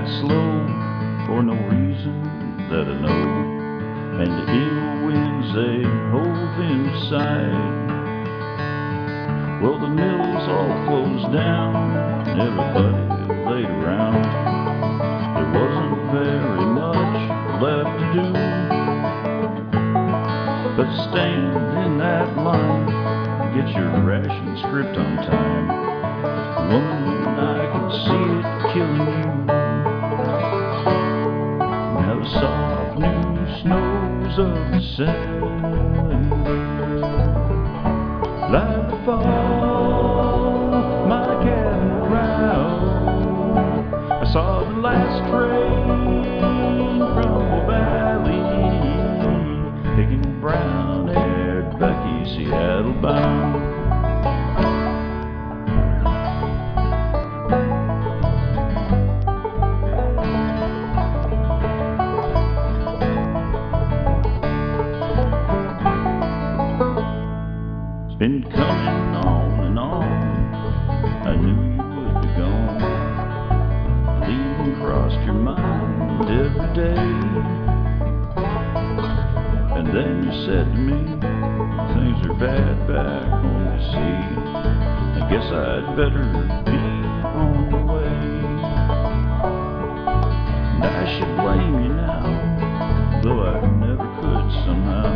slow for no reason that I know, and the ill winds they hove inside. Well, the mills all closed down, everybody laid around. There wasn't very much left to do but stand in that line, get your ration script on time. Woman, I can see it killing you. Now the soft new snows of December light the fall my cabin around. I saw the last train from the valley taking brown-haired Becky Seattle bound. It's been coming on and on. I knew you would be gone. Leaving crossed your mind every day. And then you said to me, things are bad back home, you see. I guess I'd better be on the way. And I should blame you now, though I never could somehow.